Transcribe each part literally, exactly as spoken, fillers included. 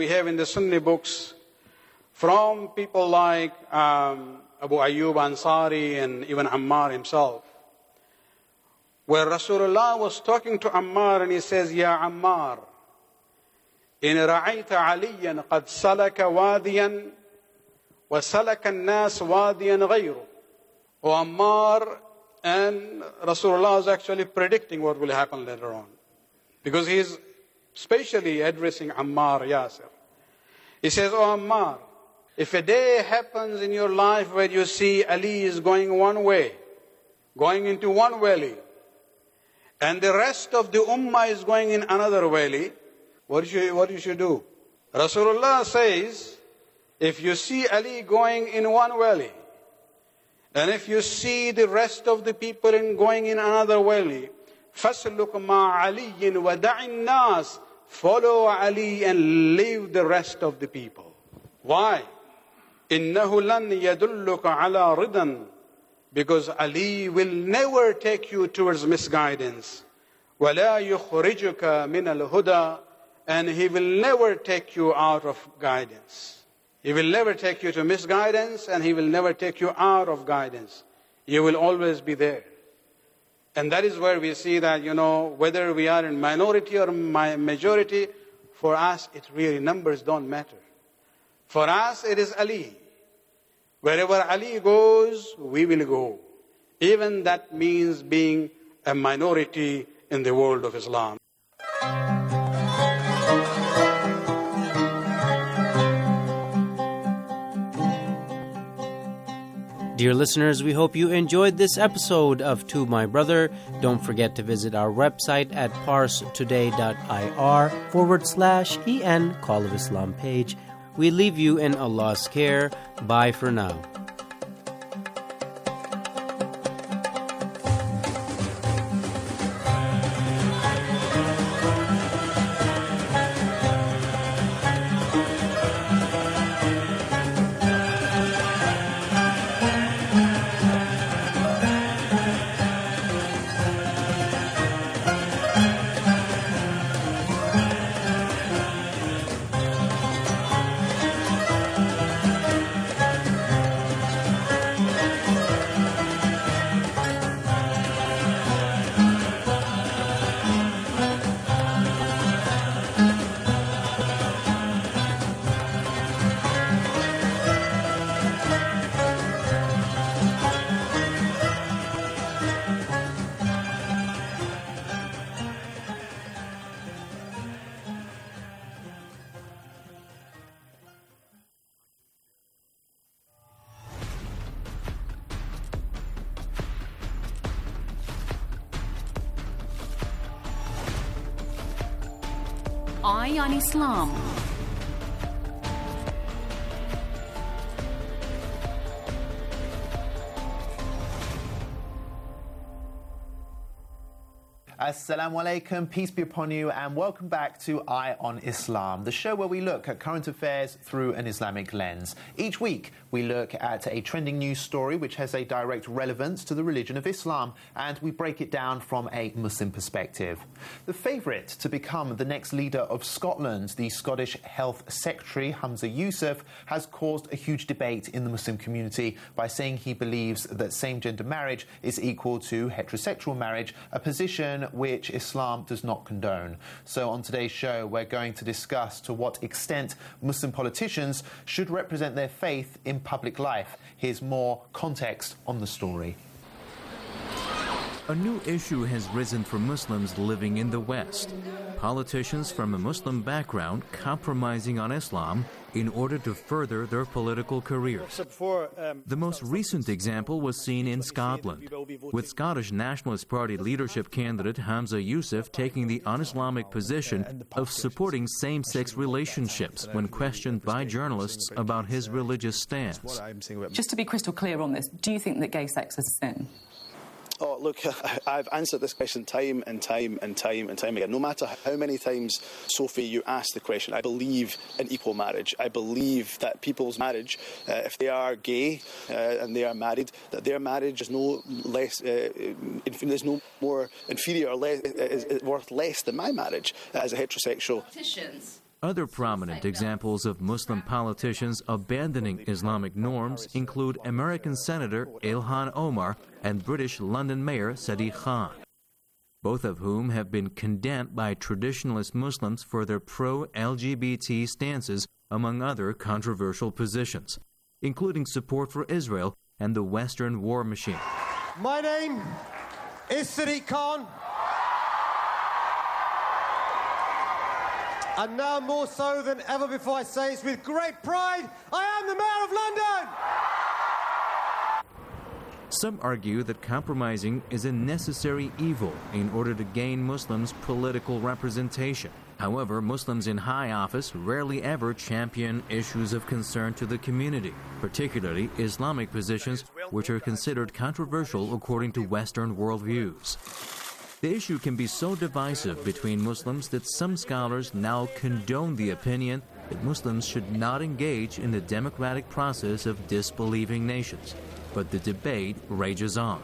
We have in the Sunni books from people like um, Abu Ayyub Ansari and even Ammar himself, where Rasulullah was talking to Ammar and he says, Ya Ammar, in ra'ayta aliyan qad salaka wadiyan wa salaka an-nas wadiyan ghayru. O Ammar, and Rasulullah is actually predicting what will happen later on, because he is specially addressing Ammar Yasir. He says, O Ammar, if a day happens in your life where you see Ali is going one way, going into one valley, and the rest of the ummah is going in another valley, what you, what you should do? Rasulullah says, if you see Ali going in one valley, and if you see the rest of the people in going in another valley, فَاسْلُكْ مَا عَلِيٍّ وَدَعِ النَّاسِ, follow Ali and leave the rest of the people. Why? إِنَّهُ لَنْ يَدُلُّكَ عَلَى رِضًا, because Ali will never take you towards misguidance. وَلَا يُخْرِجُكَ مِنَ الْهُدَى, and he will never take you out of guidance. He will never take you to misguidance, and he will never take you out of guidance. You will always be there. And that is where we see that, you know, whether we are in minority or majority, for us, it really, numbers don't matter. For us, it is Ali. Wherever Ali goes, we will go. Even that means being a minority in the world of Islam. Dear listeners, we hope you enjoyed this episode of To My Brother. Don't forget to visit our website at parstoday.ir forward slash en Call of Islam page. We leave you in Allah's care. Bye for now. Eye on Islam. Assalamu alaikum, peace be upon you, and welcome back to Eye on Islam, the show where we look at current affairs through an Islamic lens. Each week, we look at a trending news story which has a direct relevance to the religion of Islam, and we break it down from a Muslim perspective. The favourite to become the next leader of Scotland, the Scottish Health Secretary, Humza Yousaf, has caused a huge debate in the Muslim community by saying he believes that same-gender marriage is equal to heterosexual marriage, a position which Islam does not condone. So on today's show, we're going to discuss to what extent Muslim politicians should represent their faith in public life. Here's more context on the story. A new issue has risen for Muslims living in the West. Politicians from a Muslim background compromising on Islam in order to further their political careers. The most recent example was seen in Scotland, with Scottish Nationalist Party leadership candidate Humza Yousaf taking the un-Islamic position of supporting same-sex relationships when questioned by journalists about his religious stance. Just to be crystal clear on this, do you think that gay sex is a sin? Oh, look, I've answered this question time and time and time and time again. No matter how many times, Sophie, you ask the question, I believe in equal marriage. I believe that people's marriage, uh, if they are gay uh, and they are married, that their marriage is no less, uh, is no more inferior or less, is, is worth less than my marriage as a heterosexual. Politicians Other prominent examples of Muslim politicians abandoning Islamic norms include American Senator Ilhan Omar and British London Mayor Sadiq Khan, both of whom have been condemned by traditionalist Muslims for their pro-L G B T stances, among other controversial positions, including support for Israel and the Western war machine. My name is Sadiq Khan. And now more so than ever before, I say it's with great pride, I am the Mayor of London! Some argue that compromising is a necessary evil in order to gain Muslims political representation. However, Muslims in high office rarely ever champion issues of concern to the community, particularly Islamic positions which are considered controversial according to Western worldviews. The issue can be so divisive between Muslims that some scholars now condone the opinion that Muslims should not engage in the democratic process of disbelieving nations. But the debate rages on.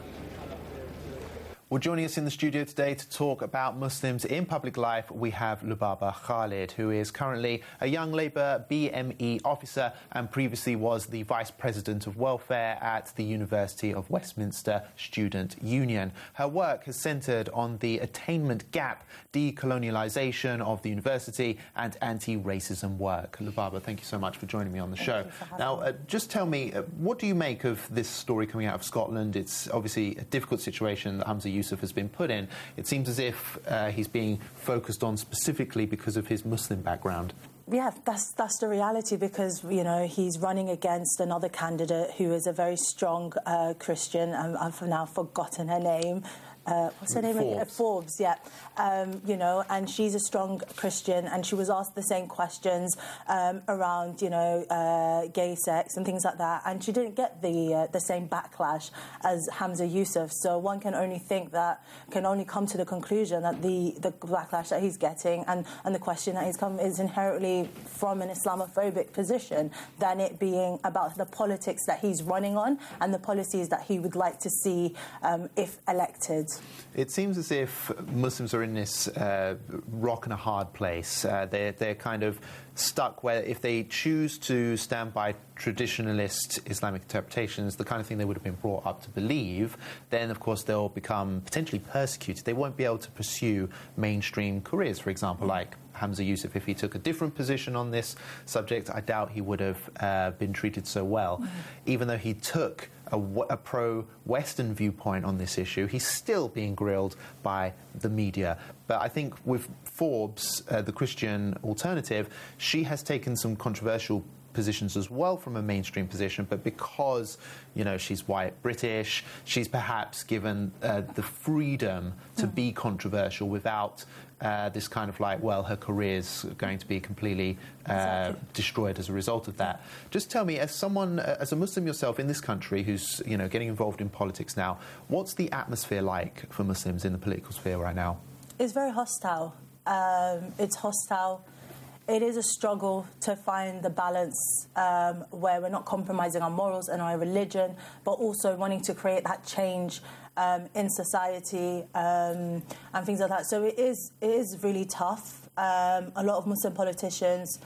Well, joining us in the studio today to talk about Muslims in public life, we have Lubaba Khalid, who is currently a young Labour B M E officer and previously was the Vice President of Welfare at the University of Westminster Student Union. Her work has centred on the attainment gap, decolonialisation of the university and anti-racism work. Lubaba, thank you so much for joining me on the thank show. Now, uh, just tell me, uh, what do you make of this story coming out of Scotland? It's obviously a difficult situation that Hamza Yusuf has been put in. It seems as if uh, he's being focused on specifically because of his Muslim background. Yeah, that's that's the reality, because, you know, he's running against another candidate who is a very strong uh, Christian. Um, I've now forgotten her name. Uh, what's her name? Forbes. Uh, Forbes, yeah. Um, you know, and she's a strong Christian, and she was asked the same questions um, around, you know, uh, gay sex and things like that, and she didn't get the uh, the same backlash as Hamza Yusuf. So one can only think that, can only come to the conclusion that the, the backlash that he's getting and, and the question that he's come is inherently from an Islamophobic position, than it being about the politics that he's running on and the policies that he would like to see um, if elected. It seems as if Muslims are in this uh, rock and a hard place. Uh, they're, they're kind of stuck where if they choose to stand by traditionalist Islamic interpretations, the kind of thing they would have been brought up to believe, then, of course, they'll become potentially persecuted. They won't be able to pursue mainstream careers, for example, like Hamza Yusuf. If he took a different position on this subject, I doubt he would have uh, been treated so well. Mm. Even though he took a, a pro-Western viewpoint on this issue, he's still being grilled by the media. But I think with Forbes, uh, the Christian alternative, she has taken some controversial positions as well from a mainstream position, but because, you know, she's white British, she's perhaps given uh, the freedom to mm. be controversial without uh, this kind of like, well, her career's going to be completely uh, exactly. destroyed as a result of that. Just tell me, as someone, uh, as a Muslim yourself in this country who's, you know, getting involved in politics now, what's the atmosphere like for Muslims in the political sphere right now? It's very hostile. Um, it's hostile. It is a struggle to find the balance um, where we're not compromising our morals and our religion, but also wanting to create that change um, in society um, and things like that. So it is it is really tough. Um, a lot of Muslim politicians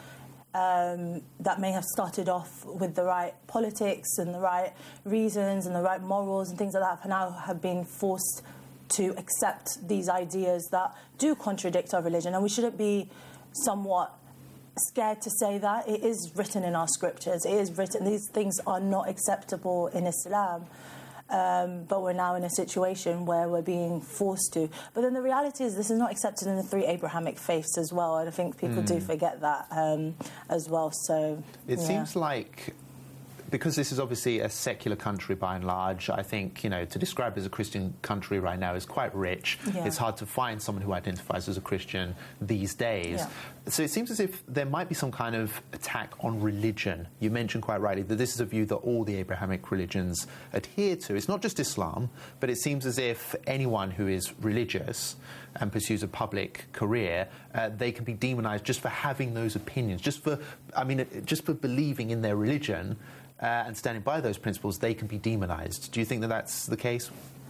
um, that may have started off with the right politics and the right reasons and the right morals and things like that, now have been forced to accept these ideas that do contradict our religion, and we shouldn't be somewhat scared to say that. It is written in our scriptures. It is written. These things are not acceptable in Islam. Um, but we're now in a situation where we're being forced to. But then the reality is this is not accepted in the three Abrahamic faiths as well. And I think people mm. do forget that um, as well. So It yeah. seems like, because this is obviously a secular country by and large, I think, you know, to describe it as a Christian country right now is quite rich. Yeah. It's hard to find someone who identifies as a Christian these days. Yeah. So it seems as if there might be some kind of attack on religion. You mentioned quite rightly that this is a view that all the Abrahamic religions adhere to. It's not just Islam, but it seems as if anyone who is religious and pursues a public career, uh, they can be demonized just for having those opinions, just for, I mean, just for believing in their religion. Uh, and standing by those principles, they can be demonized. Do you think that that's the case?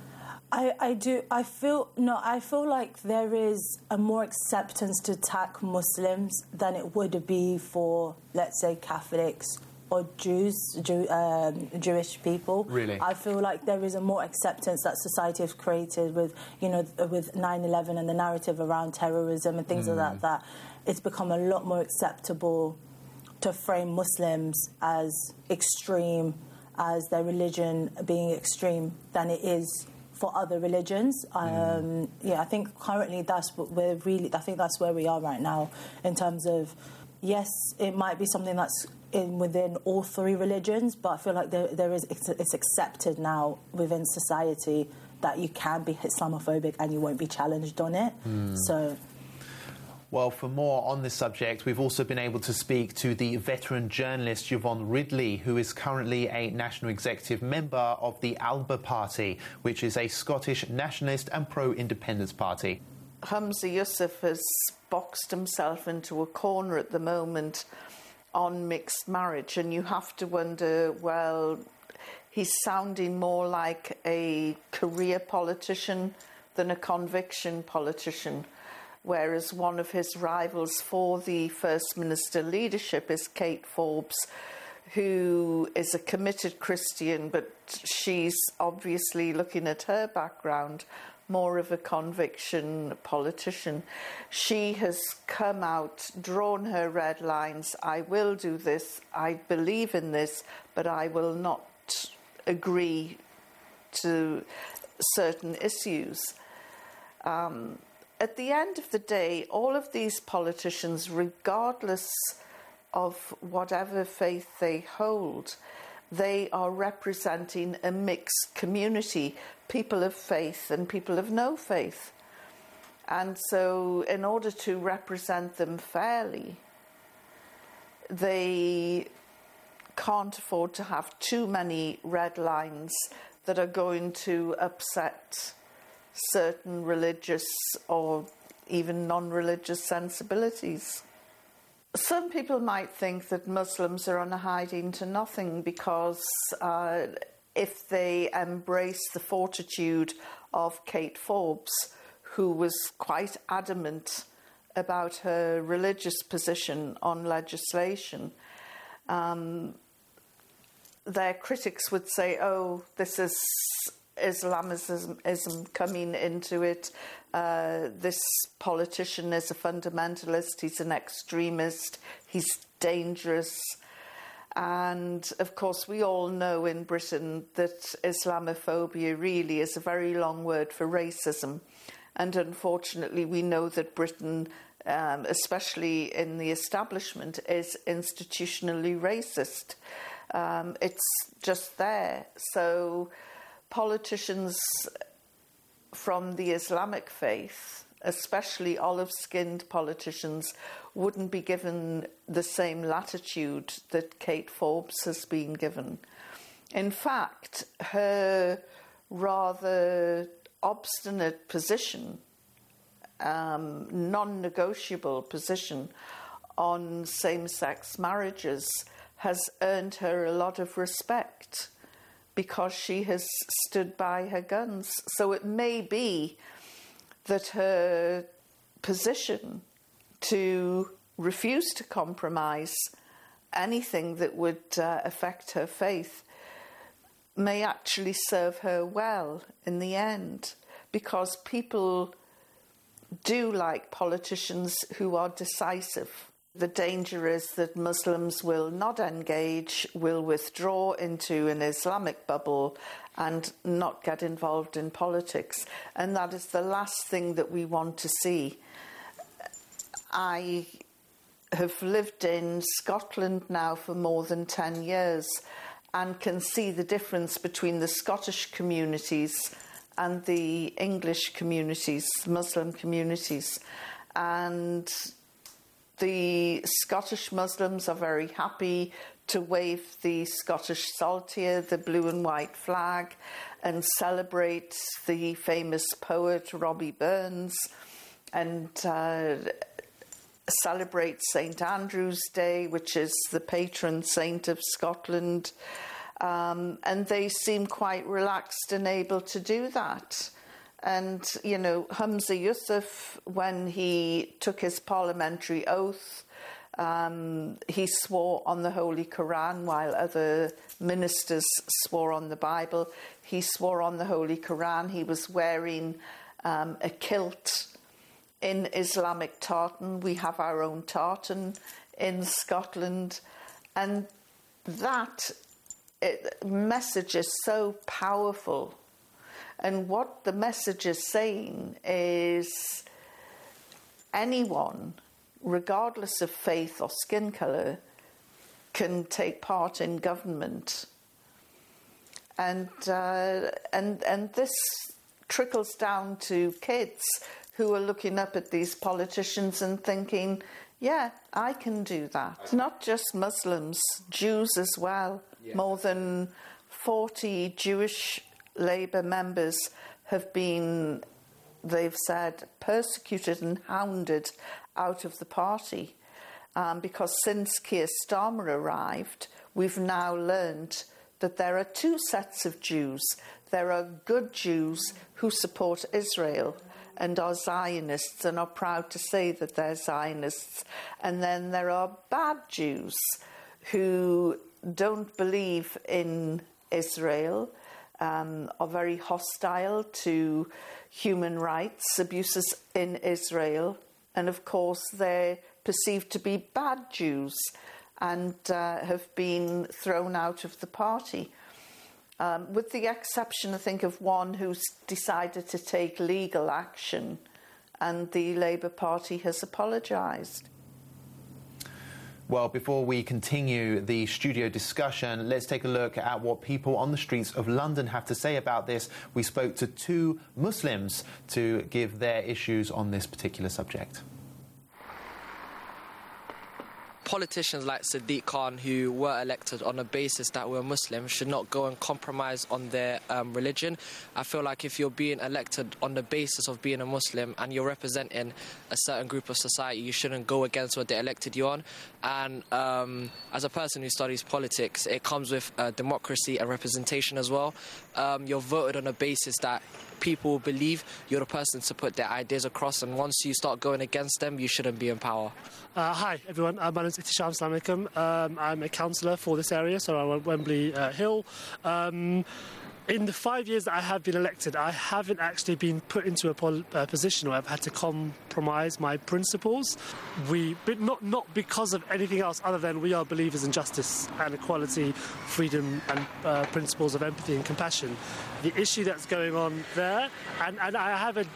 I, I do. I feel no. I feel like there is a more acceptance to attack Muslims than it would be for, let's say, Catholics or Jews, Jew, um, Jewish people. Really, I feel like there is a more acceptance that society has created with, you know, with nine eleven and the narrative around terrorism and things mm. like that. That it's become a lot more acceptable to frame Muslims as extreme, as their religion being extreme, than it is for other religions. Um, mm. Yeah, I think currently that's what we're really, I think that's where we are right now in terms of, yes, it might be something that's in within all three religions, but I feel like there, there is, it's, it's accepted now within society that you can be Islamophobic and you won't be challenged on it. Mm. So... Well, for more on this subject, we've also been able to speak to the veteran journalist Yvonne Ridley, who is currently a national executive member of the ALBA Party, which is a Scottish nationalist and pro-independence party. Humza Yousaf has boxed himself into a corner at the moment on mixed marriage, and you have to wonder, well, he's sounding more like a career politician than a conviction politician. Whereas one of his rivals for the First Minister leadership is Kate Forbes, who is a committed Christian, but she's obviously, looking at her background, more of a conviction politician. She has come out, drawn her red lines. I will do this, I believe in this, but I will not agree to certain issues. Um, At the end of the day, all of these politicians, regardless of whatever faith they hold, they are representing a mixed community, people of faith and people of no faith. And so in order to represent them fairly, they can't afford to have too many red lines that are going to upset certain religious or even non-religious sensibilities. Some people might think that Muslims are on a hiding to nothing because uh, if they embrace the fortitude of Kate Forbes, who was quite adamant about her religious position on legislation, um, their critics would say, oh, this is Islamism coming into it. Uh, this politician is a fundamentalist, he's an extremist, he's dangerous. And of course we all know in Britain that Islamophobia really is a very long word for racism. And unfortunately we know that Britain, um, especially in the establishment, is institutionally racist. Um, it's just there. So politicians from the Islamic faith, especially olive-skinned politicians, wouldn't be given the same latitude that Kate Forbes has been given. In fact, her rather obstinate position, um, non-negotiable position on same-sex marriages has earned her a lot of respect, because she has stood by her guns. So it may be that her position to refuse to compromise anything that would uh, affect her faith may actually serve her well in the end, because people do like politicians who are decisive. The danger is that Muslims will not engage, will withdraw into an Islamic bubble and not get involved in politics. And that is the last thing that we want to see. I have lived in Scotland now for more than ten years and can see the difference between the Scottish communities and the English communities, Muslim communities. And the Scottish Muslims are very happy to wave the Scottish saltire, the blue and white flag, and celebrate the famous poet Robbie Burns, and uh, celebrate Saint Andrew's Day, which is the patron saint of Scotland. Um, and they seem quite relaxed and able to do that. And, you know, Humza Yousaf, when he took his parliamentary oath, um, he swore on the Holy Quran while other ministers swore on the Bible. He swore on the Holy Quran. He was wearing um, a kilt in Islamic tartan. We have our own tartan in Scotland. And that it, message is so powerful. And what the message is saying is anyone, regardless of faith or skin colour, can take part in government. And, uh, and, and this trickles down to kids who are looking up at these politicians and thinking, yeah, I can do that. Not just Muslims, Jews as well. Yeah. More than forty Jewish Labour members have been, they've said, persecuted and hounded out of the party. Um, because since Keir Starmer arrived, we've now learned that there are two sets of Jews. There are good Jews who support Israel and are Zionists and are proud to say that they're Zionists. And then there are bad Jews who don't believe in Israel, um, are very hostile to human rights abuses in Israel. And of course, they're perceived to be bad Jews and uh, have been thrown out of the party. Um, with the exception, I think, of one who's decided to take legal action, and the Labour Party has apologised. Well, before we continue the studio discussion, let's take a look at what people on the streets of London have to say about this. We spoke to two Muslims to give their issues on this particular subject. Politicians like Sadiq Khan, who were elected on a basis that we're Muslim, should not go and compromise on their um, religion. I feel like if you're being elected on the basis of being a Muslim and you're representing a certain group of society, you shouldn't go against what they elected you on. And um, as a person who studies politics, it comes with uh, democracy and representation as well. Um, you're voted on a basis that people believe you're the person to put their ideas across, and once you start going against them, you shouldn't be in power. Uh, hi everyone, uh, my name is Ihtisham. Assalamu alaikum. Um, I'm a councillor for this area, so I'm on Wembley uh, Hill. Um, in the five years that I have been elected, I haven't actually been put into a pol- uh, position where I've had to compromise my principles. We, but not not because of anything else other than we are believers in justice and equality, freedom and uh, principles of empathy and compassion. The issue that's going on there, and, and I have a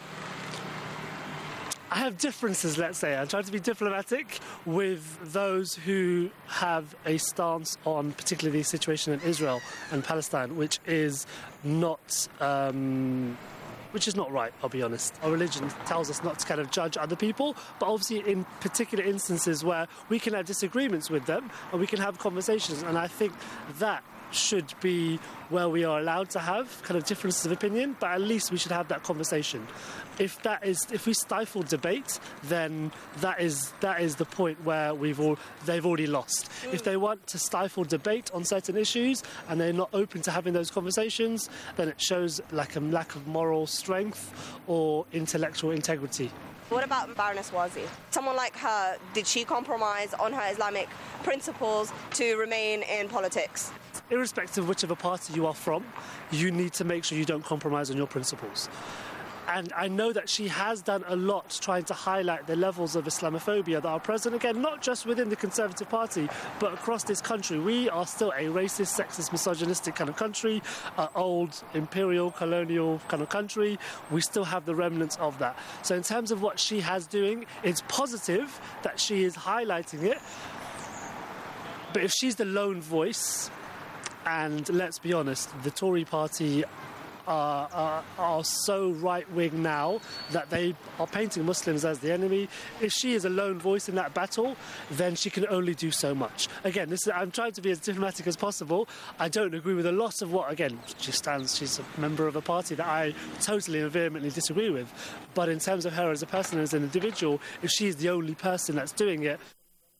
I have differences, let's say. I'm trying to be diplomatic with those who have a stance on particularly the situation in Israel and Palestine, which is not um, which is not right, I'll be honest. Our religion tells us not to kind of judge other people, but obviously in particular instances where we can have disagreements with them and we can have conversations, and I think that should be where we are allowed to have kind of differences of opinion, but at least we should have that conversation. If that is, if we stifle debate, then that is that is the point where we've all they've already lost. If they want to stifle debate on certain issues and they're not open to having those conversations, then it shows like a lack of moral strength or intellectual integrity. What about Baroness Wazi? Someone like her, did she compromise on her Islamic principles to remain in politics? Irrespective of whichever party you are from, you need to make sure you don't compromise on your principles. And I know that she has done a lot trying to highlight the levels of Islamophobia that are present, again, not just within the Conservative Party, but across this country. We are still a racist, sexist, misogynistic kind of country, an old imperial, colonial kind of country. We still have the remnants of that. So in terms of what she has doing, it's positive that she is highlighting it. But if she's the lone voice, and let's be honest, the Tory party are, are, are so right-wing now that they are painting Muslims as the enemy. If she is a lone voice in that battle, then she can only do so much. Again, this is, I'm trying to be as diplomatic as possible. I don't agree with a lot of what, again, she stands, she's a member of a party that I totally and vehemently disagree with. But in terms of her as a person, as an individual, if she's the only person that's doing it,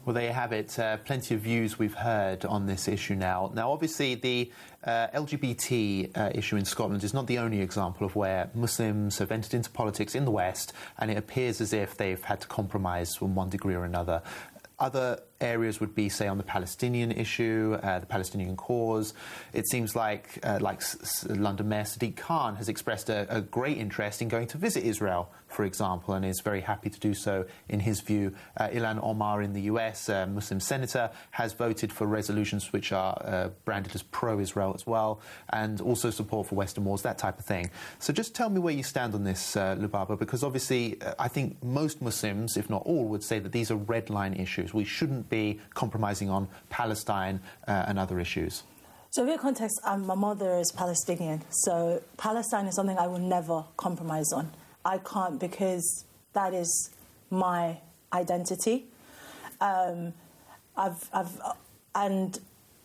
Well, there you have it. Uh, plenty of views we've heard on this issue now. Now, obviously, the uh, L G B T uh, issue in Scotland is not the only example of where Muslims have entered into politics in the West, and it appears as if they've had to compromise from one degree or another. Other areas would be, say, on the Palestinian issue, uh, the Palestinian cause. It seems like, uh, like S- S- London Mayor Sadiq Khan has expressed a, a great interest in going to visit Israel, for example, and is very happy to do so, in his view. Uh, Ilhan Omar in the U S, a Muslim senator, has voted for resolutions which are uh, branded as pro-Israel as well, and also support for Western wars, that type of thing. So just tell me where you stand on this, uh, Lubaba, because obviously uh, I think most Muslims, if not all, would say that these are red line issues. We shouldn't be compromising on Palestine uh, and other issues. So in context, um, my mother is Palestinian, so Palestine is something I will never compromise on. I can't, because that is my identity. Um, I've, I've, and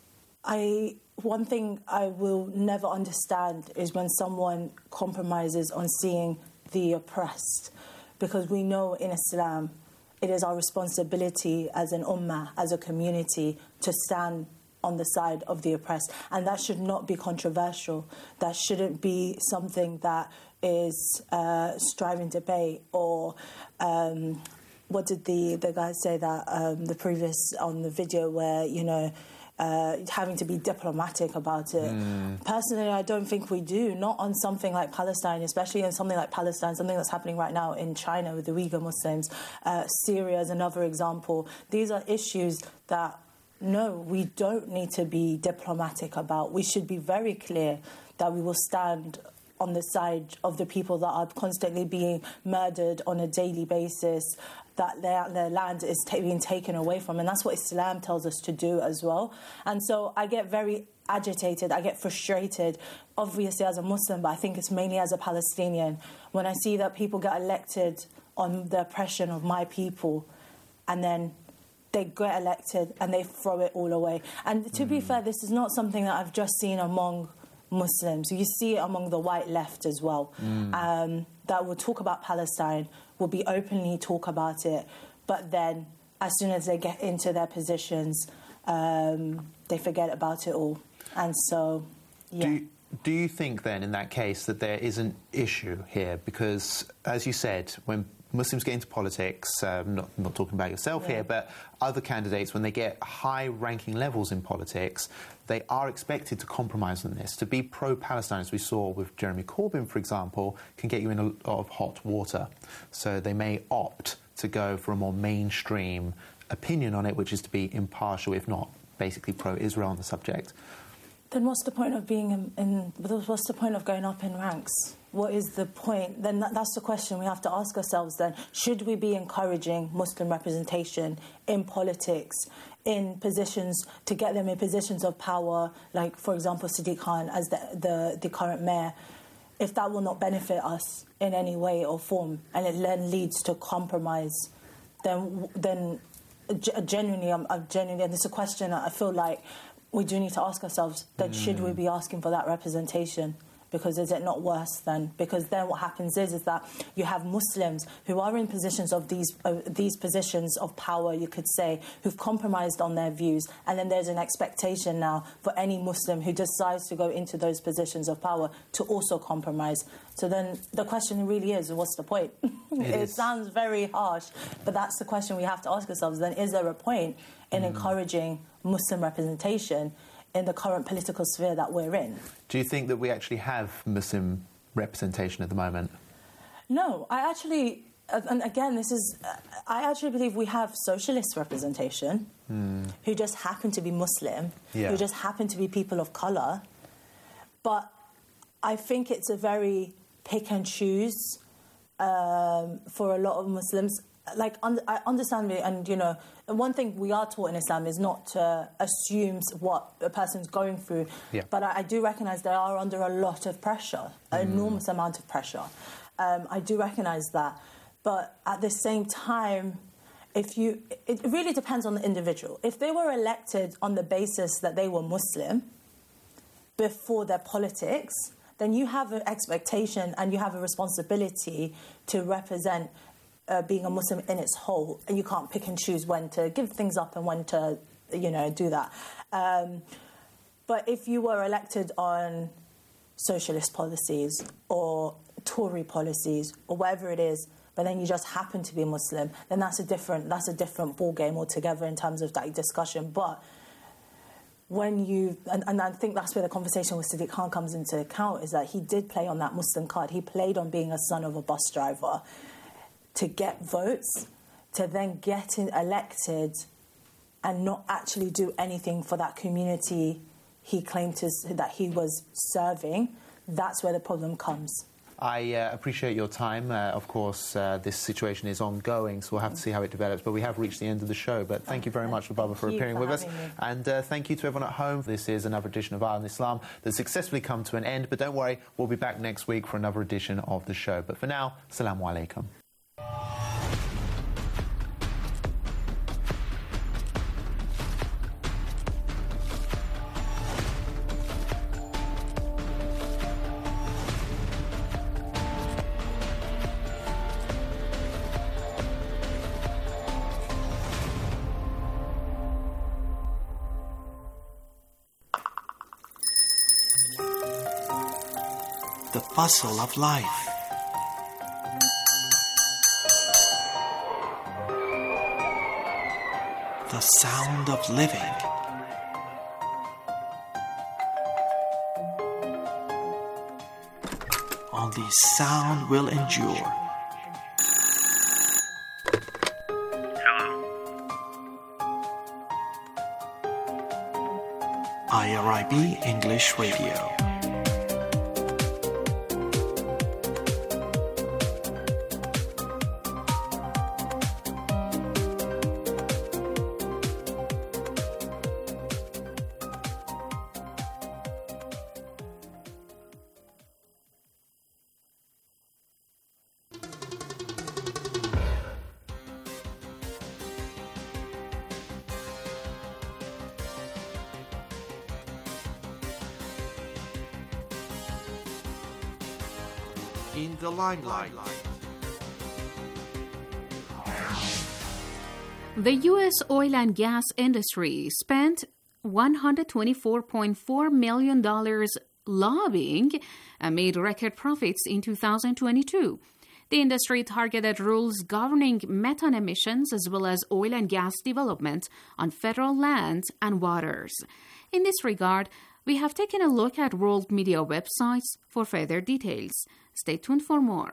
I, one thing I will never understand is when someone compromises on seeing the oppressed, because we know in Islam it is our responsibility as an ummah, as a community, to stand on the side of the oppressed. And that should not be controversial. That shouldn't be something that is uh, striving debate or... Um, what did the, the guy say that um, the previous on the video where, you know, uh, having to be diplomatic about it. Mm. Personally, I don't think we do, not on something like Palestine, especially on something like Palestine, something that's happening right now in China with the Uyghur Muslims. Uh, Syria is another example. These are issues that, no, we don't need to be diplomatic about. We should be very clear that we will stand on the side of the people that are constantly being murdered on a daily basis, that their, their land is ta- being taken away from. And that's what Islam tells us to do as well. And so I get very agitated, I get frustrated, obviously as a Muslim, but I think it's mainly as a Palestinian, when I see that people get elected on the oppression of my people, and then they get elected and they throw it all away. And to mm. be fair, this is not something that I've just seen among Muslims. You see it among the white left as well, mm. um, that will talk about Palestine, will be openly talk about it, but then as soon as they get into their positions, um, they forget about it all. And so, yeah. Do you, do you think then, in that case, that there is an issue here? Because, as you said, when Muslims get into politics, um, not, not talking about yourself yeah. here, but other candidates, when they get high-ranking levels in politics, they are expected to compromise on this. To be pro-Palestine, as we saw with Jeremy Corbyn, for example, can get you in a lot of hot water. So they may opt to go for a more mainstream opinion on it, which is to be impartial, if not basically pro-Israel on the subject. Then what's the point of being in, in... What's the point of going up in ranks? What is the point? Then that, that's the question we have to ask ourselves then. Should we be encouraging Muslim representation in politics, in positions, to get them in positions of power, like, for example, Sadiq Khan as the, the, the current mayor, if that will not benefit us in any way or form, and it then leads to compromise, then then genuinely, I'm, I'm genuinely, and it's a question I feel like we do need to ask ourselves, that mm. should we be asking for that representation? Because is it not worse then? Because then what happens is, is that you have Muslims who are in positions of these uh, these positions of power, you could say, who've compromised on their views, and then there's an expectation now for any Muslim who decides to go into those positions of power to also compromise. So then the question really is, what's the point? It, it sounds very harsh, but that's the question we have to ask ourselves. Then is there a point in mm. encouraging Muslim representation in the current political sphere that we're in? Do you think that we actually have Muslim representation at the moment? No, I actually, and again, this is, I actually believe we have socialist representation mm. who just happen to be Muslim, yeah. who just happen to be people of colour. But I think it's a very pick and choose um, for a lot of Muslims. Like, un- I understand me, and, you know, one thing we are taught in Islam is not to assume what a person's going through. Yeah. But I, I do recognise they are under a lot of pressure, an mm. enormous amount of pressure. Um, I do recognise that. But at the same time, if you, it really depends on the individual. If they were elected on the basis that they were Muslim before their politics, then you have an expectation and you have a responsibility to represent uh, being a Muslim in its whole, and you can't pick and choose when to give things up and when to, you know, do that. Um, but if you were elected on socialist policies or Tory policies or whatever it is, but then you just happen to be Muslim, then that's a different that's a different ball game altogether in terms of that discussion. But when you and, and I think that's where the conversation with Sadiq Khan comes into account, is that he did play on that Muslim card. He played on being a son of a bus driver to get votes, to then get in, elected, and not actually do anything for that community he claimed to, that he was serving. That's where the problem comes. I uh, appreciate your time. Uh, of course, uh, this situation is ongoing, so we'll have to see how it develops. But we have reached the end of the show. But thank you very much, Lubaba, for appearing with us. And uh, thank you to everyone at home. This is another edition of Eye on Islam that's successfully come to an end. But don't worry, we'll be back next week for another edition of the show. But for now, Assalamu alaikum. The bustle of life. The sound of living. Only sound will endure. I R I B English Radio. In the limelight. The U S oil and gas industry spent one hundred twenty-four point four million dollars lobbying and made record profits in two thousand twenty-two. The industry targeted rules governing methane emissions as well as oil and gas development on federal land and waters. In this regard, we have taken a look at world media websites for further details. Stay tuned for more.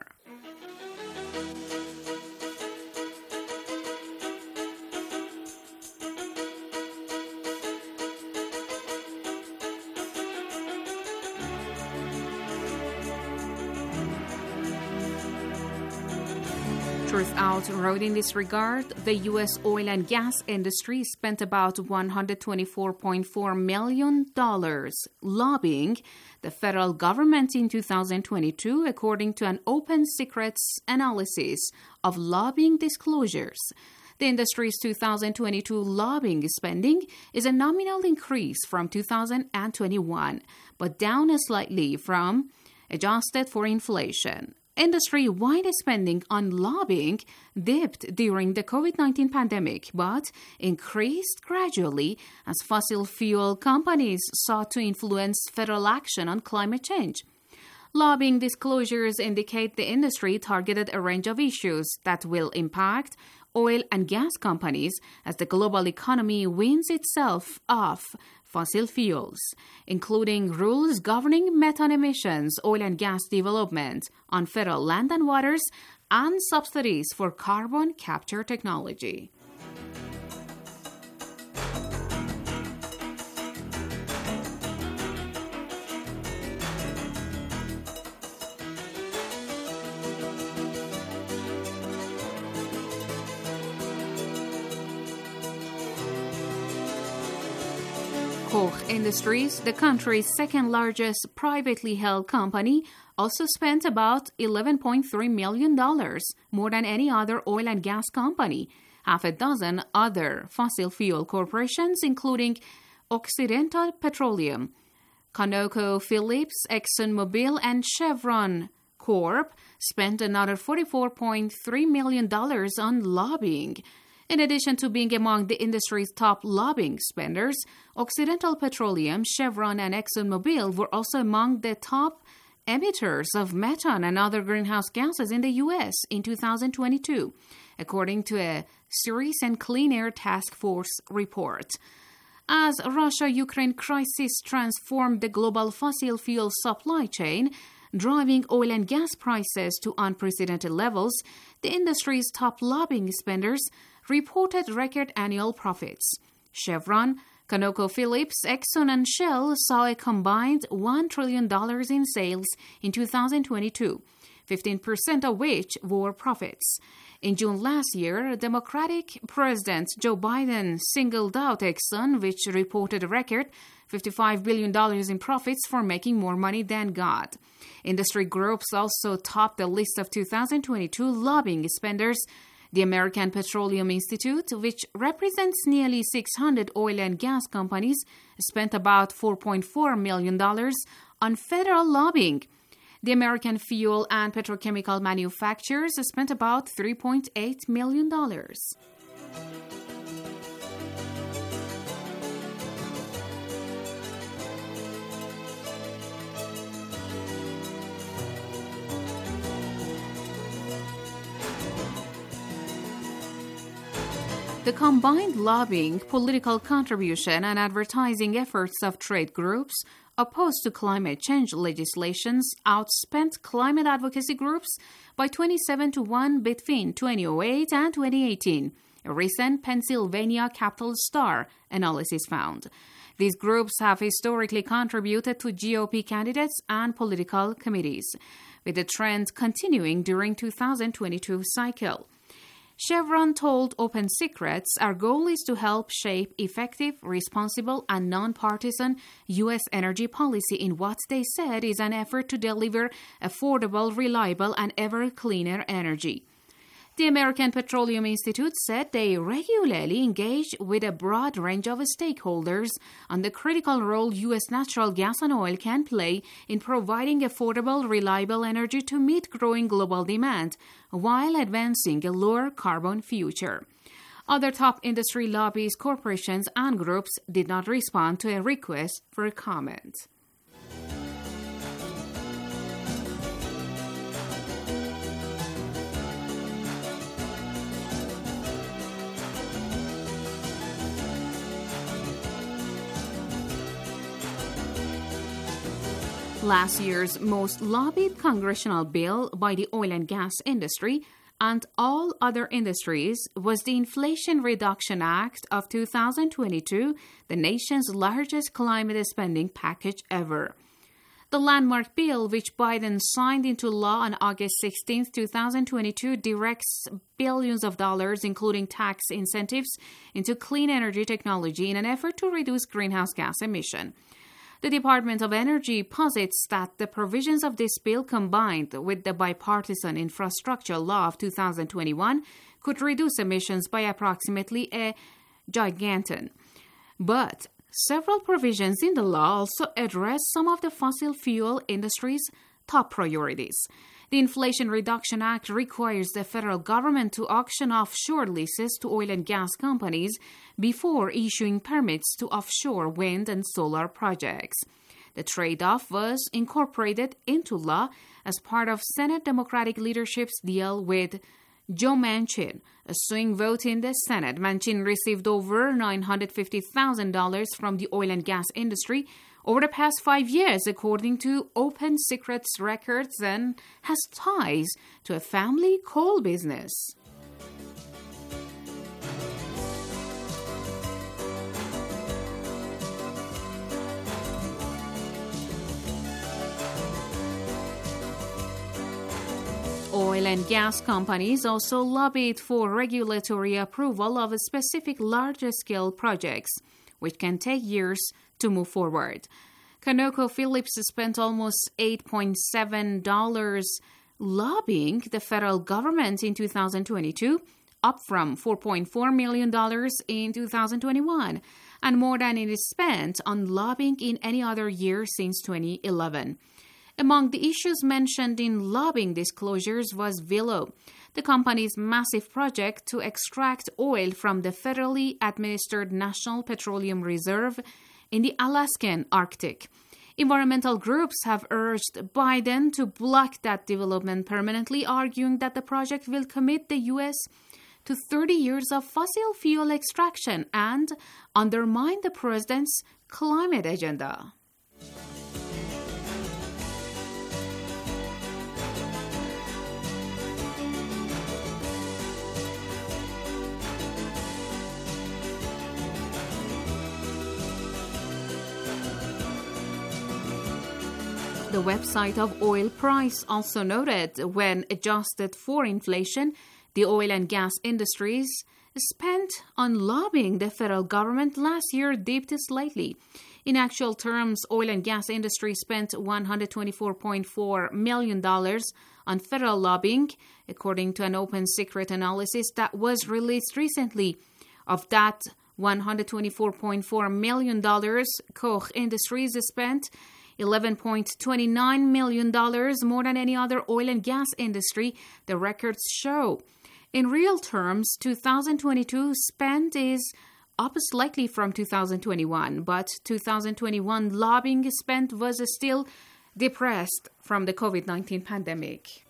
Truth Out wrote in this regard, the U S oil and gas industry spent about one hundred twenty-four point four million dollars lobbying the federal government in two thousand twenty-two, according to an Open Secrets analysis of lobbying disclosures. The industry's two thousand twenty-two lobbying spending is a nominal increase from two thousand twenty-one, but down slightly from adjusted for inflation. Industry-wide spending on lobbying dipped during the COVID nineteen pandemic, but increased gradually as fossil fuel companies sought to influence federal action on climate change. Lobbying disclosures indicate the industry targeted a range of issues that will impact oil and gas companies as the global economy weans itself off fossil fuels, including rules governing methane emissions, oil and gas development on federal land and waters, and subsidies for carbon capture technology. Koch Industries, the country's second-largest privately held company, also spent about eleven point three million dollars, more than any other oil and gas company. Half a dozen other fossil fuel corporations, including Occidental Petroleum, ConocoPhillips, ExxonMobil, and Chevron Corp spent another forty-four point three million dollars on lobbying. In addition to being among the industry's top lobbying spenders, Occidental Petroleum, Chevron, and ExxonMobil were also among the top emitters of methane and other greenhouse gases in the U S in two thousand twenty-two, according to a Series and Clean Air Task Force report. As Russia-Ukraine crisis transformed the global fossil fuel supply chain, driving oil and gas prices to unprecedented levels, the industry's top lobbying spenders reported record annual profits. Chevron, ConocoPhillips, Exxon, and Shell saw a combined one trillion dollars in sales in two thousand twenty-two, fifteen percent of which were profits. In June last year, Democratic President Joe Biden singled out Exxon, which reported a record fifty-five billion dollars in profits for making more money than God. Industry groups also topped the list of two thousand twenty-two lobbying spenders. The American Petroleum Institute, which represents nearly six hundred oil and gas companies, spent about four point four million dollars on federal lobbying. The American Fuel and Petrochemical Manufacturers spent about three point eight million dollars. The combined lobbying, political contribution, and advertising efforts of trade groups opposed to climate change legislations outspent climate advocacy groups by twenty-seven to one between twenty oh eight and twenty eighteen, a recent Pennsylvania Capital Star analysis found. These groups have historically contributed to G O P candidates and political committees, with the trend continuing during two thousand twenty-two cycle. Chevron told Open Secrets, "Our goal is to help shape effective, responsible, and nonpartisan U S energy policy in what they said is an effort to deliver affordable, reliable, and ever cleaner energy." The American Petroleum Institute said they regularly engage with a broad range of stakeholders on the critical role U S natural gas and oil can play in providing affordable, reliable energy to meet growing global demand while advancing a lower carbon future. Other top industry lobbies, corporations, and groups did not respond to a request for a comment. Last year's most lobbied congressional bill by the oil and gas industry and all other industries was the Inflation Reduction Act of two thousand twenty-two, the nation's largest climate spending package ever. The landmark bill, which Biden signed into law on August sixteenth, twenty twenty-two, directs billions of dollars, including tax incentives, into clean energy technology in an effort to reduce greenhouse gas emission. The Department of Energy posits that the provisions of this bill, combined with the bipartisan infrastructure law of two thousand twenty-one, could reduce emissions by approximately a gigaton. But several provisions in the law also address some of the fossil fuel industry's top priorities. The Inflation Reduction Act requires the federal government to auction offshore leases to oil and gas companies before issuing permits to offshore wind and solar projects. The trade-off was incorporated into law as part of Senate Democratic leadership's deal with Joe Manchin. A swing vote in the Senate, Manchin received over nine hundred fifty thousand dollars from the oil and gas industry over the past five years, according to Open Secrets records, and has ties to a family coal business. Oil and gas companies also lobbied for regulatory approval of specific larger-scale projects, which can take years to move forward. ConocoPhillips spent almost eight point seven dollars lobbying the federal government in two thousand twenty-two, up from four point four million dollars in two thousand twenty-one, and more than it is spent on lobbying in any other year since twenty eleven. Among the issues mentioned in lobbying disclosures was Willow, the company's massive project to extract oil from the federally administered National Petroleum Reserve in the Alaskan Arctic. Environmental groups have urged Biden to block that development permanently, arguing that the project will commit the U S to thirty years of fossil fuel extraction and undermine the president's climate agenda. The website of Oil Price also noted when adjusted for inflation, the oil and gas industries spent on lobbying the federal government last year dipped slightly. In actual terms, oil and gas industry spent one hundred twenty-four point four million dollars on federal lobbying, according to an open secret analysis that was released recently. Of that one hundred twenty-four point four million dollars, Koch Industries spent eleven point two nine million dollars, more than any other oil and gas industry, the records show. In real terms, two thousand twenty-two spend is up slightly from two thousand twenty-one, but two thousand twenty-one lobbying spend was still depressed from the COVID nineteen pandemic.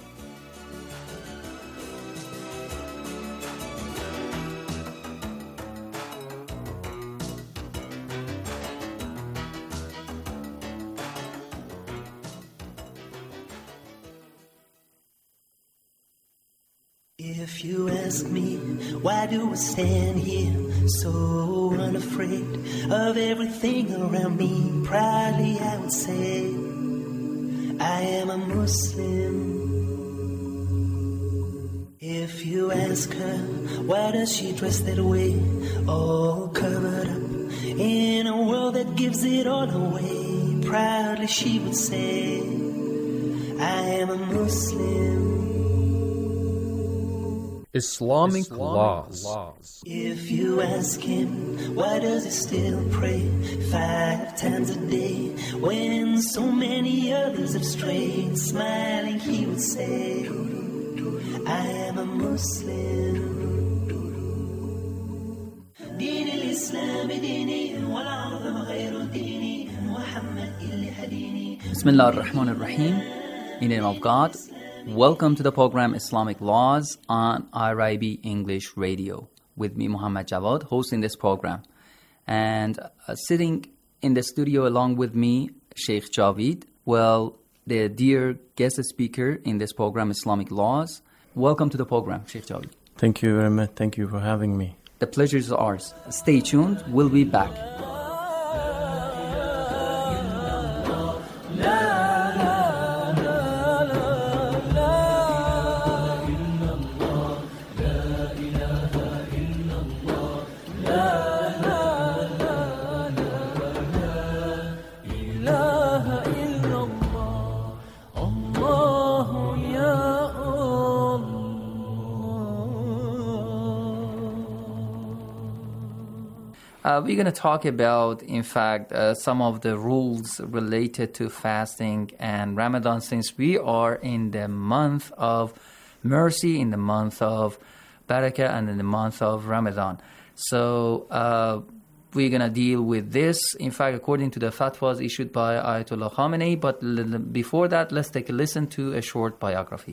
If you ask me, why do I stand here so unafraid of everything around me? Proudly I would say, I am a Muslim. If you ask her, why does she dress that way, all covered up in a world that gives it all away? Proudly she would say, I am a Muslim. Islamic, Islamic laws. laws. If you ask him, why does he still pray five times a day when so many others have strayed? Smiling, he would say, I am a Muslim. دين الإسلام ديني والعظم غير ديني محمد اللي هديني. Bismillah ar-Rahman ar-Rahim. In the name of God. Welcome to the program Islamic Laws on I R I B English Radio. With me, Muhammad Jawad, hosting this program. And uh, sitting in the studio along with me, Sheikh Javid. Well, the dear guest speaker in this program, Islamic Laws. Welcome to the program, Sheikh Javid. Thank you very much. Thank you for having me. The pleasure is ours. Stay tuned. We'll be back. Uh, we're going to talk about, in fact, uh, some of the rules related to fasting and Ramadan, since we are in the month of mercy, in the month of barakah, and in the month of Ramadan. So uh, we're going to deal with this, in fact, according to the fatwas issued by Ayatollah Khamenei. But l- before that, let's take a listen to a short biography.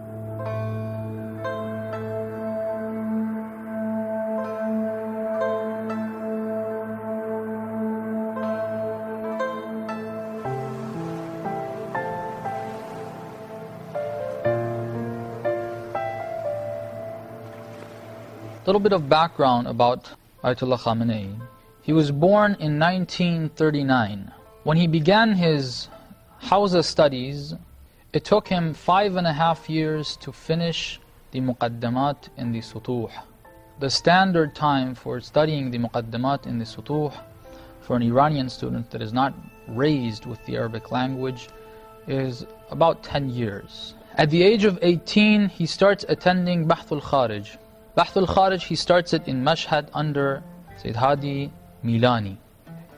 A little bit of background about Ayatollah Khamenei. He was born in nineteen thirty-nine. When he began his Hawza studies, it took him five and a half years to finish the Muqaddamat in the Sutuh. The standard time for studying the Muqaddamat in the Sutuh for an Iranian student that is not raised with the Arabic language is about ten years. At the age of eighteen, he starts attending Bahthul Kharij. Bahthul Kharij, he starts it in Mashhad under Sayyid Hadi Milani.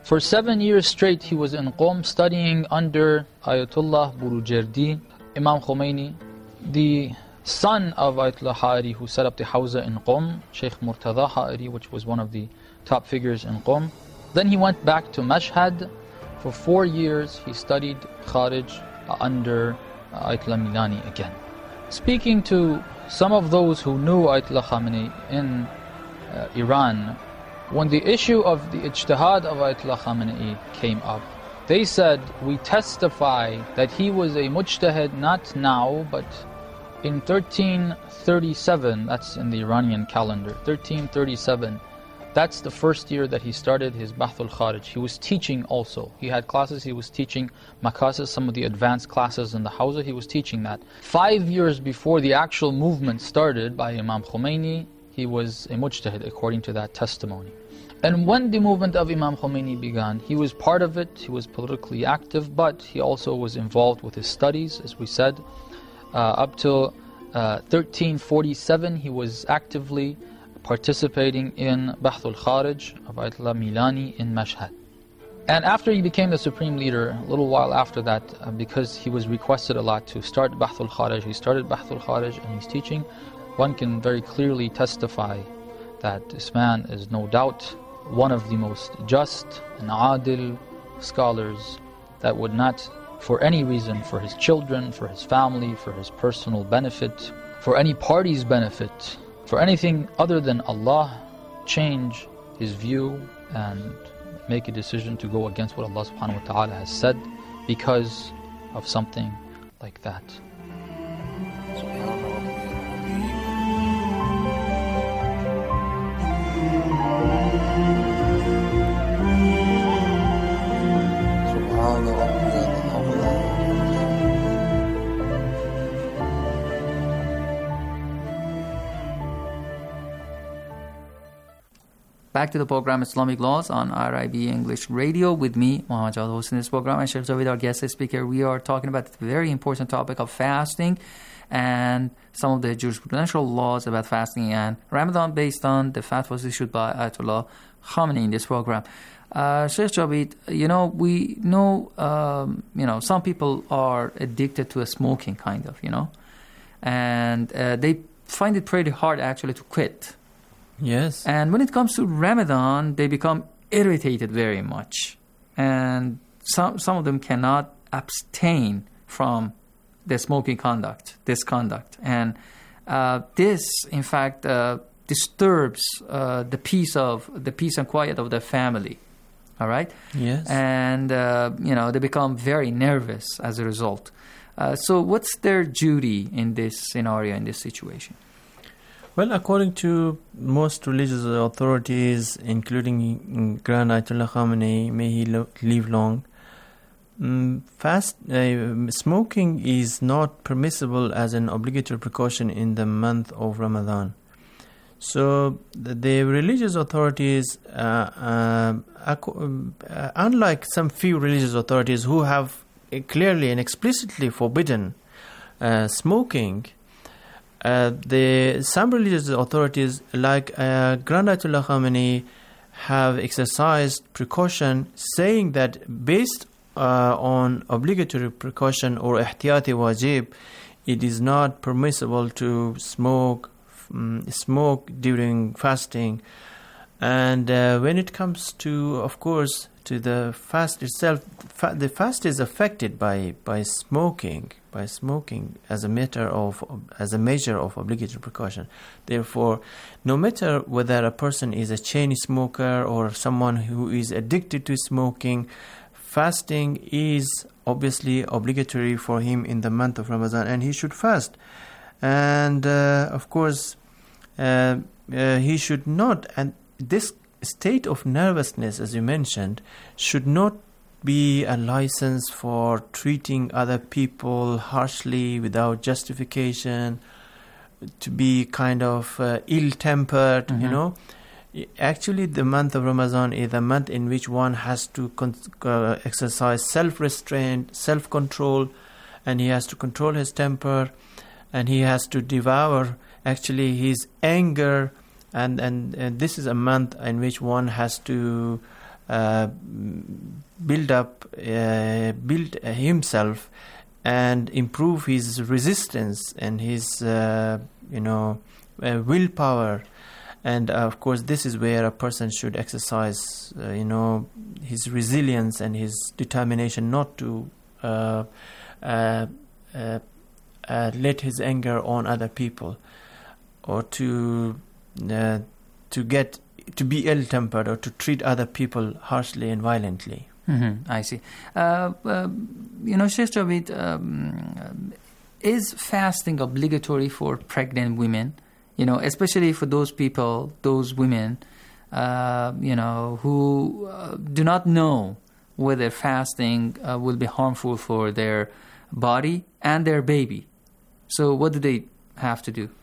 For seven years straight, he was in Qom studying under Ayatollah Burujerdi, Imam Khomeini, the son of Ayatollah Ha'iri, who set up the Hawza in Qom, Sheikh Murtada Ha'iri, which was one of the top figures in Qom. Then he went back to Mashhad. For four years, he studied Kharij under Ayatollah Milani again. Speaking to some of those who knew Ayatollah Khamenei in uh, Iran, when the issue of the ijtihad of Ayatollah Khamenei came up, they said, we testify that he was a mujtahid not now, but in thirteen thirty-seven, that's in the Iranian calendar, thirteen thirty-seven, that's the first year that he started his Bahthul Kharij. He was teaching also. He had classes, he was teaching Makasis, some of the advanced classes in the Hawza, he was teaching that. Five years before the actual movement started by Imam Khomeini, he was a mujtahid according to that testimony. And when the movement of Imam Khomeini began, he was part of it, he was politically active, but he also was involved with his studies, as we said. Uh, up till uh, thirteen forty-seven, he was actively participating in Bahthul Kharij of Ayatollah Milani in Mashhad. And after he became the supreme leader, a little while after that, uh, because he was requested a lot to start Bahthul Kharij, he started Bahthul Kharij and he's teaching. One can very clearly testify that this man is no doubt one of the most just and adil scholars that would not, for any reason, for his children, for his family, for his personal benefit, for any party's benefit, for anything other than Allah, change his view and make a decision to go against what Allah subhanahu wa ta'ala has said because of something like that. Back to the program Islamic Laws on R I B English Radio with me, Muhammad Jawad hosting this program, and Sheikh Javid, our guest speaker. We are talking about the very important topic of fasting and some of the jurisprudential laws about fasting and Ramadan based on the fatwas issued by Ayatollah Khamenei in this program. Uh, Sheikh Javid, you know, we know, um, you know, some people are addicted to a smoking, kind of, you know, and uh, they find it pretty hard actually to quit. Yes. And when it comes to Ramadan, they become irritated very much. And some some of them cannot abstain from the smoking conduct, this conduct. And uh, this, in fact, uh, disturbs uh, the peace of the peace and quiet of the family. All right? Yes. And, uh, you know, they become very nervous as a result. Uh, so what's their duty in this scenario, in this situation? Well, according to most religious authorities, including Grand Ayatollah Khamenei, may he lo- live long, um, fast uh, smoking is not permissible as an obligatory precaution in the month of Ramadan. So the, the religious authorities, uh, uh, uh, unlike some few religious authorities who have clearly and explicitly forbidden uh, smoking, Uh, the some religious authorities like uh, Grand Ayatollah Khamenei have exercised precaution, saying that based uh, on obligatory precaution or ihtiyati wajib, it is not permissible to smoke um, smoke during fasting. And uh, when it comes to, of course, to the fast itself, fa- the fast is affected by by smoking. by smoking as a matter of as a measure of obligatory precaution. Therefore, no matter whether a person is a chain smoker or someone who is addicted to smoking, fasting is obviously obligatory for him in the month of Ramadan, and he should fast. And uh, of course, uh, uh, he should not, and this state of nervousness, as you mentioned, should not be a license for treating other people harshly without justification, to be kind of uh, ill-tempered, mm-hmm. you know. Actually, the month of Ramadan is a month in which one has to con- uh, exercise self-restraint, self-control, and he has to control his temper, and he has to devour actually his anger, and, and, and this is a month in which one has to uh, build up, uh, build himself, and improve his resistance and his, uh, you know, uh, willpower. And uh, of course, this is where a person should exercise, uh, you know, his resilience and his determination not to uh, uh, uh, uh, let his anger on other people, or to uh, to get to be ill-tempered, or to treat other people harshly and violently. Mm-hmm. I see. Uh, uh, you know, Sheikh Javed, um, is fasting obligatory for pregnant women? You know, especially for those people, those women, uh, you know, who uh, do not know whether fasting uh, will be harmful for their body and their baby. So what do they have to do?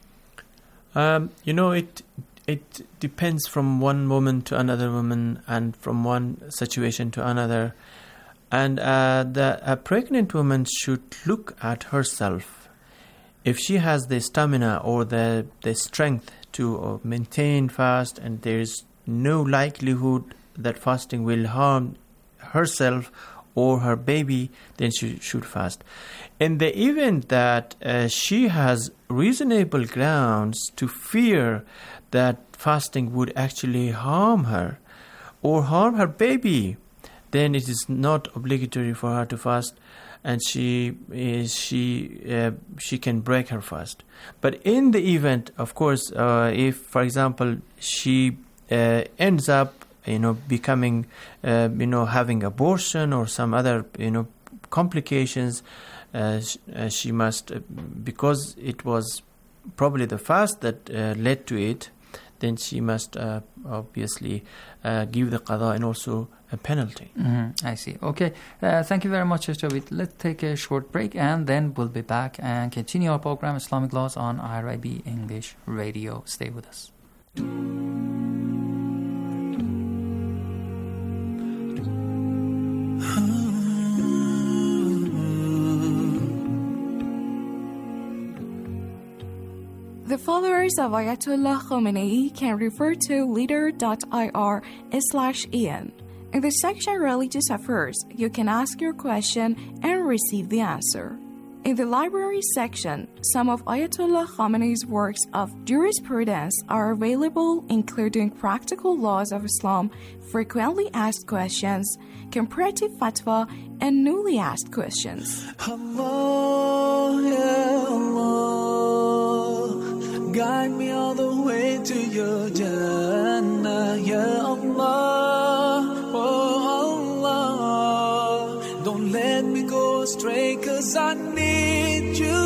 Um, you know, it it depends from one woman to another woman, and from one situation to another. And uh, the a pregnant woman should look at herself. If she has the stamina or the, the strength to uh, maintain fast, and there is no likelihood that fasting will harm herself or her baby, then she should fast. In the event that uh, she has reasonable grounds to fear that fasting would actually harm her or harm her baby, then it is not obligatory for her to fast, and she is she uh, she can break her fast. But in the event, of course, uh, if, for example, she uh, ends up, you know, becoming, uh, you know, having abortion or some other, you know, complications, uh, sh- uh, she must, uh, because it was probably the fast that uh, led to it, then she must uh, obviously uh, give the qada and also a penalty. Mm-hmm. I see. Okay. Uh, thank you very much, Mister Javed. Let's take a short break, and then we'll be back and continue our program, Islamic Laws, on I R I B English Radio. Stay with us. The followers of Ayatollah Khomeini can refer to leader.ir slash en. In the section Religious Affairs, you can ask your question and receive the answer. In the library section, some of Ayatollah Khomeini's works of jurisprudence are available, including Practical Laws of Islam, Frequently Asked Questions, Comparative Fatwa, and Newly Asked Questions. Allah, ya Allah, guide me all the way to your Jannah, ya Allah, oh Allah, don't let me go astray, 'cause I need you.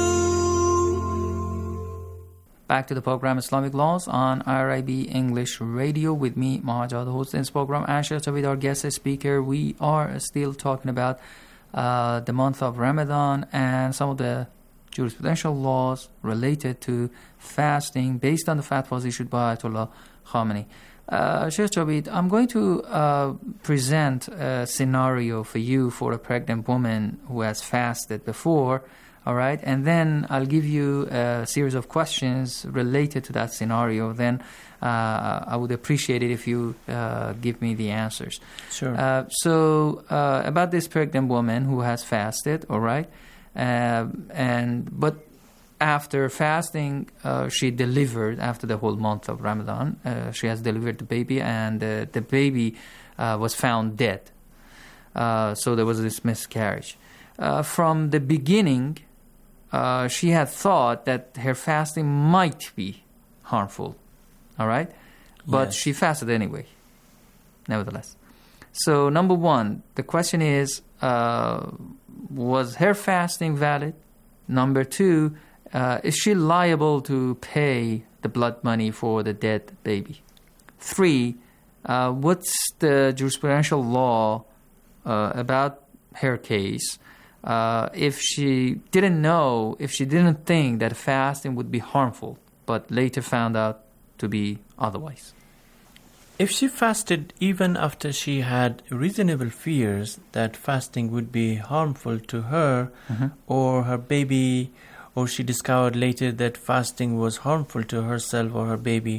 Back to the program Islamic Laws on I R I B English Radio with me, Mahajad, the host in this program, and Sheikh Javed, our guest speaker. We are still talking about uh, the month of Ramadan and some of the jurisprudential laws related to fasting based on the fatwas issued by Ayatollah Khomeini. Uh, Sheikh Javed, I'm going to uh, present a scenario for you for a pregnant woman who has fasted before, all right? And then I'll give you a series of questions related to that scenario. Then uh, I would appreciate it if you uh, give me the answers. Sure. Uh, so uh, about this pregnant woman who has fasted, all right? Uh, and but after fasting, uh, she delivered after the whole month of Ramadan. Uh, she has delivered the baby, and uh, the baby uh, was found dead. Uh, so there was this miscarriage. Uh, from the beginning, uh, she had thought that her fasting might be harmful, all right? But Yes. she fasted anyway, nevertheless. So number one, the question is, uh, was her fasting valid? Number two, uh, is she liable to pay the blood money for the dead baby? Three, uh, what's the jurisprudential law uh, about her case uh, if she didn't know, if she didn't think that fasting would be harmful, but later found out to be otherwise? If she fasted even after she had reasonable fears that fasting would be harmful to her Mhm. or her baby, or she discovered later that fasting was harmful to herself or her baby,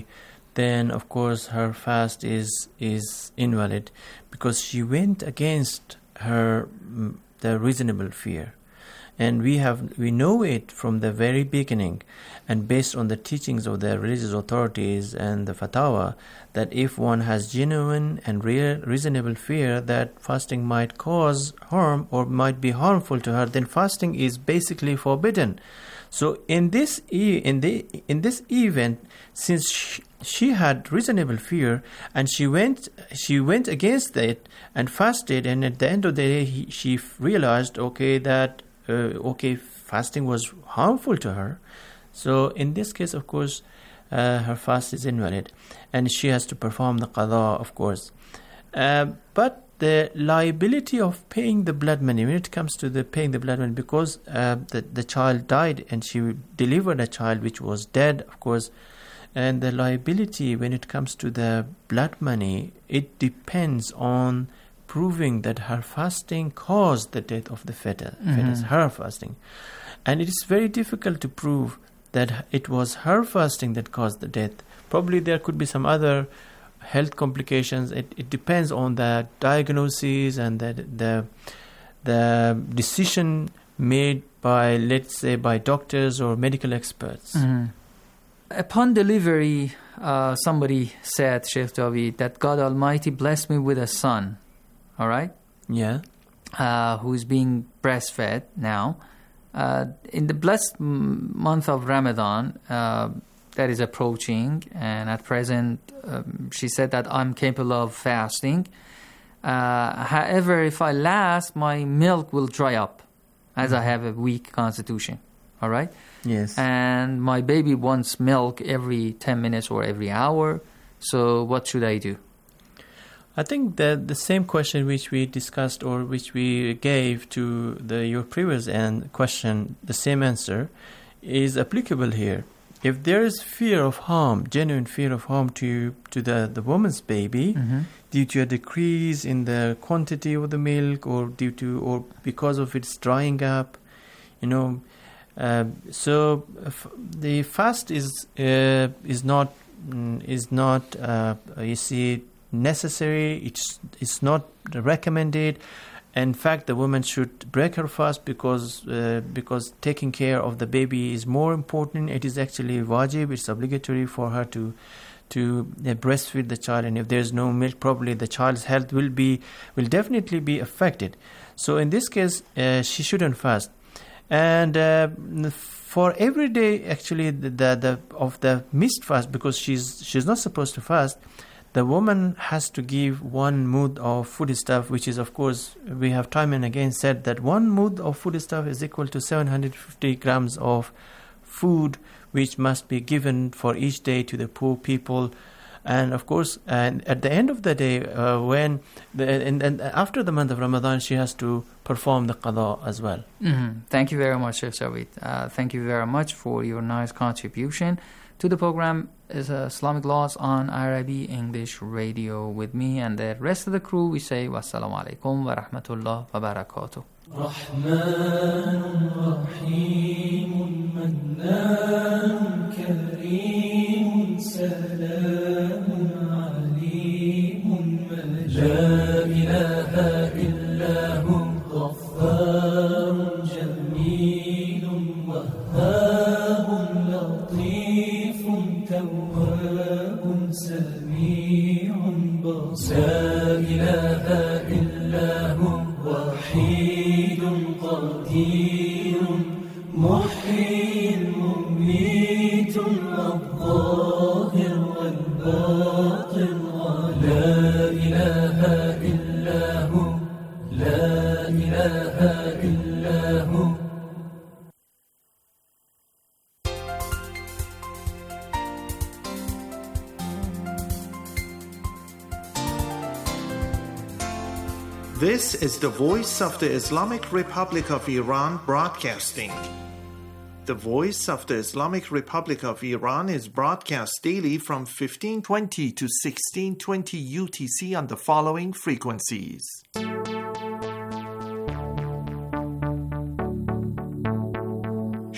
then of course her fast is is invalid, because she went against her the reasonable fear. And we have we know it from the very beginning, and based on the teachings of the religious authorities and the fatwa, that if one has genuine and real reasonable fear that fasting might cause harm or might be harmful to her, then fasting is basically forbidden. So in this e- in the in this event, since she, she had reasonable fear and she went she went against it and fasted, and at the end of the day he, she realized okay that. Uh, okay, fasting was harmful to her. So in this case, of course, uh, her fast is invalid, and she has to perform the qada, of course. Uh, but the liability of paying the blood money, when it comes to the paying the blood money, because uh, the, the child died and she delivered a child which was dead, of course, and the liability when it comes to the blood money, it depends on proving that her fasting caused the death of the fetus, mm-hmm. fetus, her fasting. And it is very difficult to prove that it was her fasting that caused the death. Probably there could be some other health complications. It, it depends on the diagnosis and the, the, the decision made by, let's say, by doctors or medical experts. Mm-hmm. Upon delivery, uh, somebody said, Sheikh Javid, that God Almighty blessed me with a son. All right? Yeah. Uh, who's being breastfed now. Uh, in the blessed m- month of Ramadan uh, that is approaching, and at present um, she said that I'm capable of fasting. Uh, however, if I last, my milk will dry up, as mm-hmm. I have a weak constitution. All right? Yes. And my baby wants milk every ten minutes or every hour. So what should I do? I think that the same question which we discussed or which we gave to the your previous and question, the same answer, is applicable here. If there is fear of harm, genuine fear of harm to to the, the woman's baby, mm-hmm. due to a decrease in the quantity of the milk, or due to or because of its drying up, you know, uh, so f- the fast is uh, is not mm, is not uh, you see. necessary. It's it's not recommended. In fact, the woman should break her fast because uh, because taking care of the baby is more important. It is actually wajib. It's obligatory for her to to uh, breastfeed the child. And if there's no milk, probably the child's health will be will definitely be affected. So in this case, uh, she shouldn't fast. And uh, for every day, actually, the, the the of the missed fast, because she's she's not supposed to fast. The woman has to give one mud of foodstuff, which is, of course, we have time and again said that one mud of foodstuff is equal to seven hundred fifty grams of food, which must be given for each day to the poor people. And, of course, and at the end of the day, uh, when the, and, and after the month of Ramadan, she has to perform the qada as well. Mm-hmm. Thank you very much, Sheikh Javid. Uh, thank you very much for your nice contribution to the program. Is uh, Islamic Laws on I R I B English Radio. With me and the rest of the crew, we say wassalamu alaikum wa rahmatullah wa barakatuh. رحمن رحيم منان كريم سلام عليم لا إله إلا هو غفار جميل وهاب لطيف تواب سميع بصير لا إله إلا هو وحيد قدير محيي مميت الظاهر والباطن لا إله إلا هو لا إله إلا هو. This is the voice of the Islamic Republic of Iran broadcasting. The voice of the Islamic Republic of Iran is broadcast daily from fifteen twenty to sixteen twenty U T C on the following frequencies.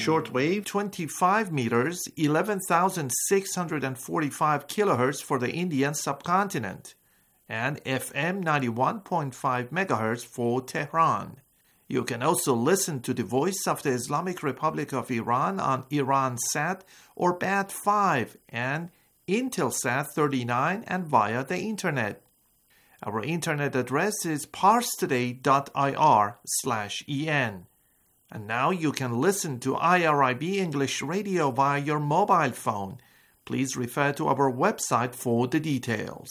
Shortwave twenty-five meters, eleven thousand six hundred forty-five kilohertz for the Indian subcontinent, and F M ninety-one point five megahertz for Tehran. You can also listen to the Voice of the Islamic Republic of Iran on Iransat or B A T five and Intelsat thirty-nine and via the internet. Our internet address is parstoday.ir slash en. And now you can listen to I R I B English Radio via your mobile phone. Please refer to our website for the details.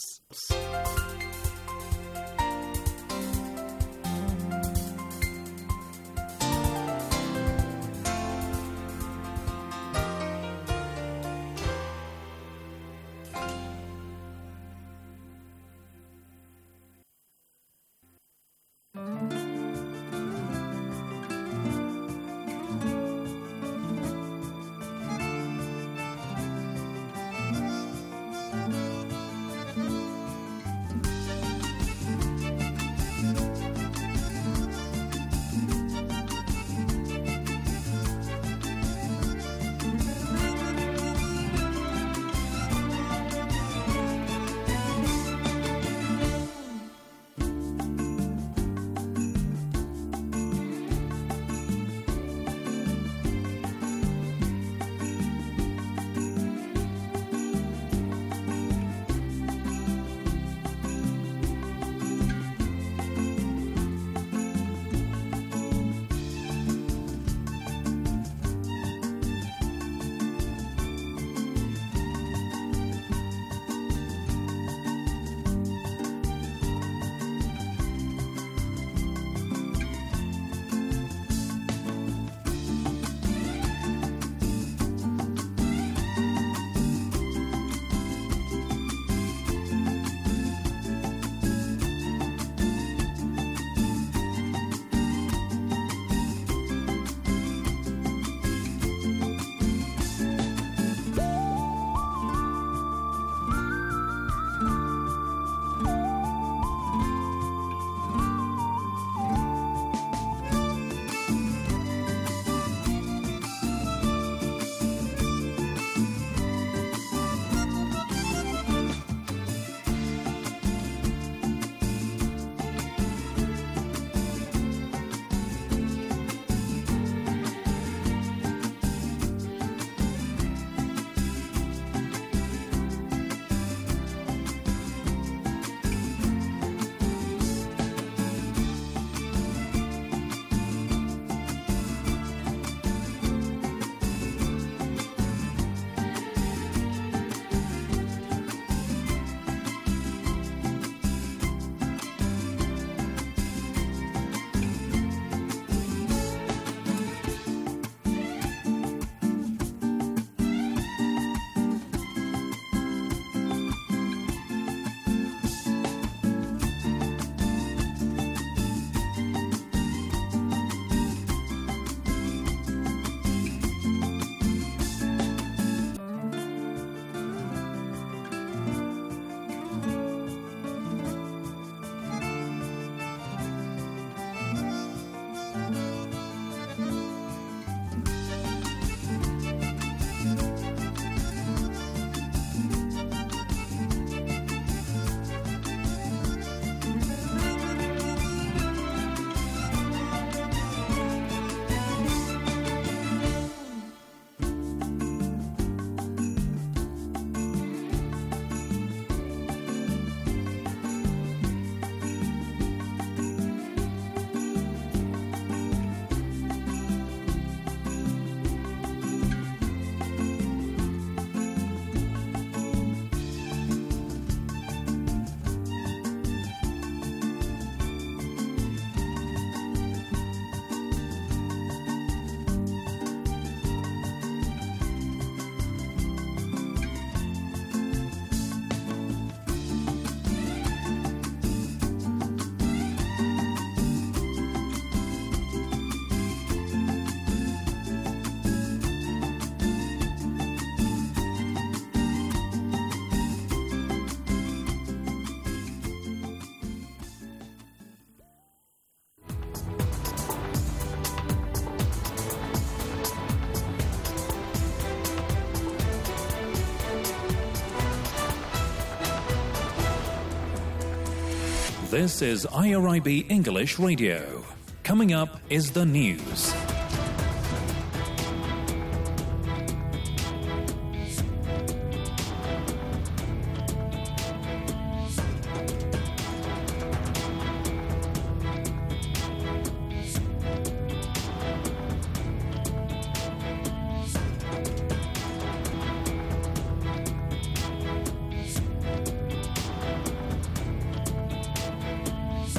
This is I R I B English Radio. Coming up is the news.